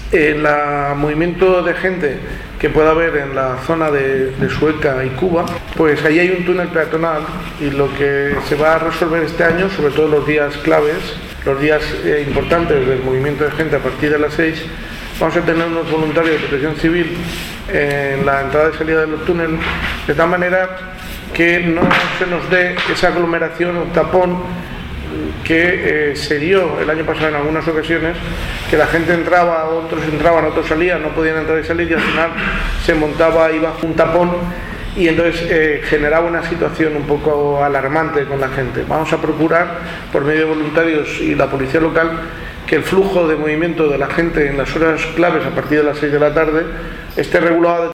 El movimiento de gente que pueda haber en la zona de Sueca y Cuba, pues ahí hay un túnel peatonal y lo que se va a resolver este año, sobre todo los días claves, los días importantes del movimiento de gente a partir de las 6, vamos a tener unos voluntarios de protección civil en la entrada y salida del túnel, de tal manera que no se nos dé esa aglomeración o tapón que se dio el año pasado en algunas ocasiones, que la gente entraba, otros entraban, otros salían, no podían entrar y salir, y al final se montaba ahí bajo un tapón y entonces generaba una situación un poco alarmante con la gente. Vamos a procurar, por medio de voluntarios y la policía local, que el flujo de movimiento de la gente en las horas claves a partir de las 6 de la tarde esté regulado